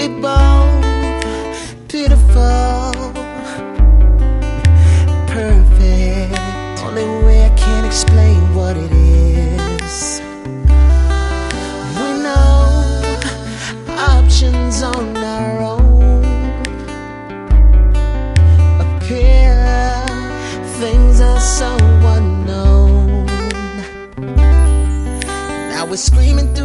We both beautiful, perfect. Only way I can't explain what it is. We know options on our own appear, things are so unknown. Now we're screaming through